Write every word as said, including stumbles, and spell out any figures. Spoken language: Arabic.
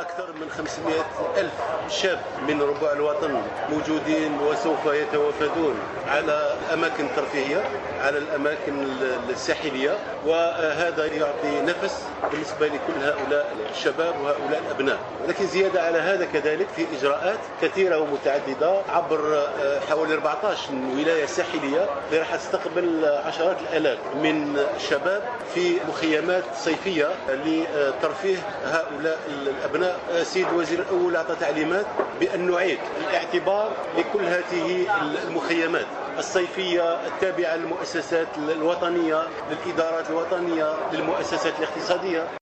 أكثر من خمسمائة ألف شاب من ربوع الوطن موجودين وسوف يتوافدون على الأماكن الترفيهية، على الأماكن الساحلية، وهذا يعطي نفس بالنسبة لكل هؤلاء الشباب وهؤلاء الأبناء. ولكن زيادة على هذا كذلك في إجراءات كثيرة ومتعددة عبر حوالي أربعة عشر ولاية ساحلية اللي راح تستقبل عشرات الآلاف من الشباب في مخيمات صيفية لترفيه هؤلاء الأبناء. سيد الوزير الأول أعطى تعليمات بأن نعيد الاعتبار لكل هذه المخيمات الصيفية التابعة للمؤسسات الوطنية، للإدارات الوطنية، للمؤسسات الاقتصادية.